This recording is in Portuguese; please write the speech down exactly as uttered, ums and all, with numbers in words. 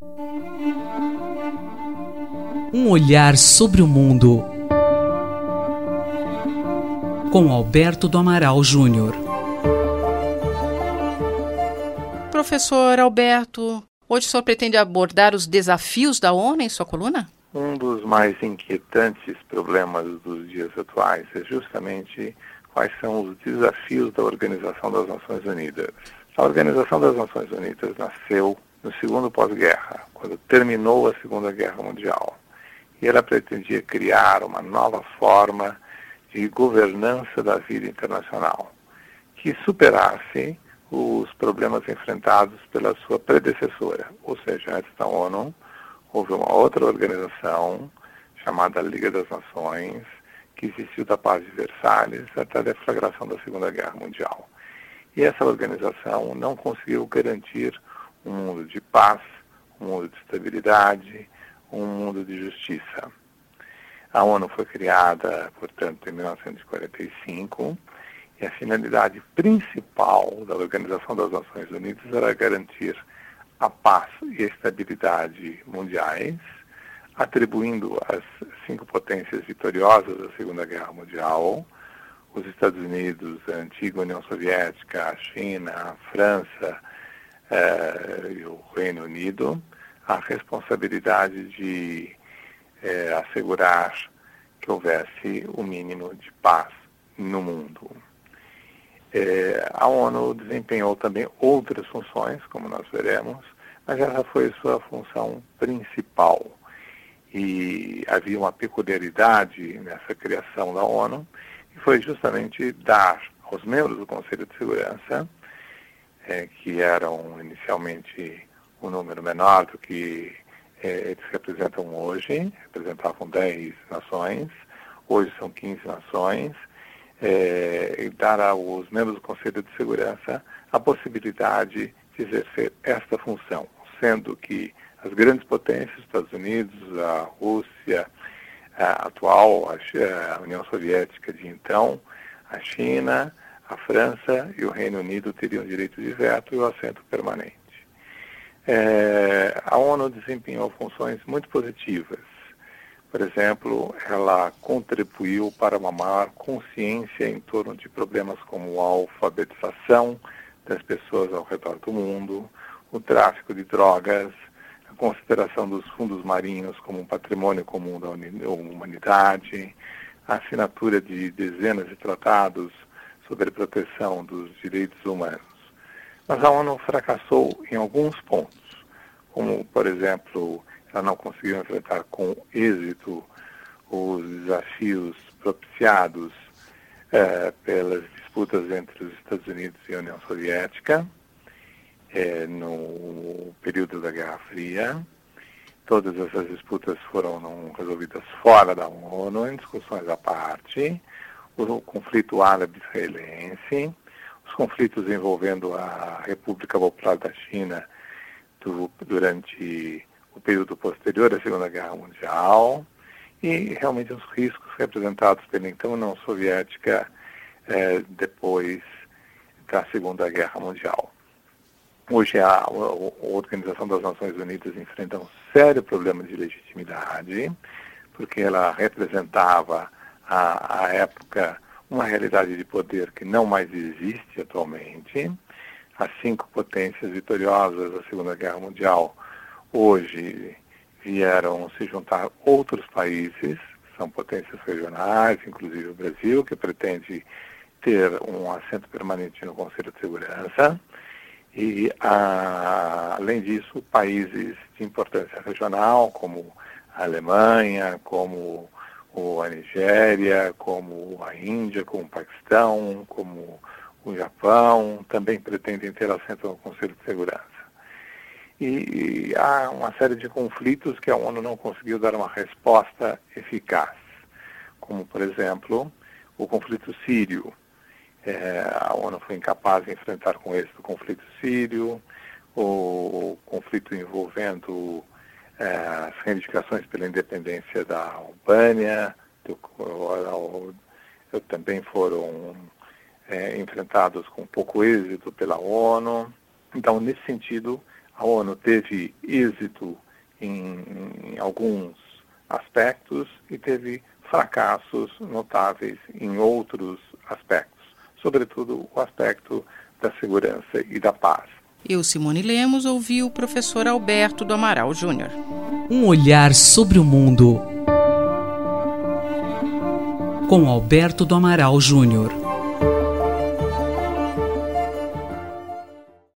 Um olhar sobre o mundo, com Alberto do Amaral Júnior. Professor Alberto, hoje o senhor pretende abordar os desafios da ONU em sua coluna? Um dos mais inquietantes problemas dos dias atuais é justamente quais são os desafios da Organização das Nações Unidas. A Organização das Nações Unidas nasceu no segundo pós-guerra, quando terminou a Segunda Guerra Mundial. E ela pretendia criar uma nova forma de governança da vida internacional, que superasse os problemas enfrentados pela sua predecessora, ou seja, antes da ONU, houve uma outra organização chamada Liga das Nações, que existiu da Paz de Versalhes até a deflagração da Segunda Guerra Mundial. E essa organização não conseguiu garantir um mundo de paz, um mundo de estabilidade, um mundo de justiça. A ONU foi criada, portanto, em mil novecentos e quarenta e cinco, e a finalidade principal da Organização das Nações Unidas era garantir a paz e a estabilidade mundiais, atribuindo às cinco potências vitoriosas da Segunda Guerra Mundial, os Estados Unidos, a antiga União Soviética, a China, a França eh, e o Reino Unido, a responsabilidade de eh, assegurar que houvesse o mínimo de paz no mundo. Eh, a ONU desempenhou também outras funções, como nós veremos, mas essa foi a sua função principal. E havia uma peculiaridade nessa criação da ONU, que foi justamente dar aos membros do Conselho de Segurança, eh, que eram inicialmente um número menor do que eh, eles representam hoje, representavam dez nações, hoje são quinze nações, eh, e dar aos membros do Conselho de Segurança a possibilidade de exercer esta função, sendo que as grandes potências, Estados Unidos, a Rússia, a atual, a União Soviética de então, a China, a França e o Reino Unido teriam direito de veto e o assento permanente. É, a ONU desempenhou funções muito positivas. Por exemplo, ela contribuiu para uma maior consciência em torno de problemas como a alfabetização das pessoas ao redor do mundo, o tráfico de drogas, a consideração dos fundos marinhos como um patrimônio comum da humanidade, a assinatura de dezenas de tratados sobre a proteção dos direitos humanos. Mas a ONU fracassou em alguns pontos, como, por exemplo, ela não conseguiu enfrentar com êxito os desafios propiciados eh, pelas disputas entre os Estados Unidos e a União Soviética, eh, no período da Guerra Fria. Todas essas disputas foram não, resolvidas fora da ONU, em discussões à parte. O conflito árabe-israelense, os conflitos envolvendo a República Popular da China do, durante o período posterior à Segunda Guerra Mundial, e realmente os riscos representados pela então União Soviética eh, depois da Segunda Guerra Mundial. Hoje a, a, a Organização das Nações Unidas enfrenta um sério problema de legitimidade, porque ela representava à, à época uma realidade de poder que não mais existe atualmente. As cinco potências vitoriosas da Segunda Guerra Mundial hoje vieram se juntar outros países, são potências regionais, inclusive o Brasil, que pretende ter um assento permanente no Conselho de Segurança. E, a, além disso, países de importância regional, como a Alemanha, como a Nigéria, como a Índia, como o Paquistão, como o Japão, também pretendem ter assento no Conselho de Segurança. E, e há uma série de conflitos que a ONU não conseguiu dar uma resposta eficaz, como, por exemplo, o conflito sírio. É, a ONU foi incapaz de enfrentar com êxito o conflito sírio, o, o conflito envolvendo é, as reivindicações pela independência da Albânia, do, o, o, também foram é, enfrentados com pouco êxito pela ONU. Então, nesse sentido, A ONU teve êxito em, em alguns aspectos e teve fracassos notáveis em outros aspectos, sobretudo o aspecto da segurança e da paz. Eu, Simone Lemos, ouvi o professor Alberto do Amaral Júnior. Um olhar sobre o mundo com Alberto do Amaral Júnior.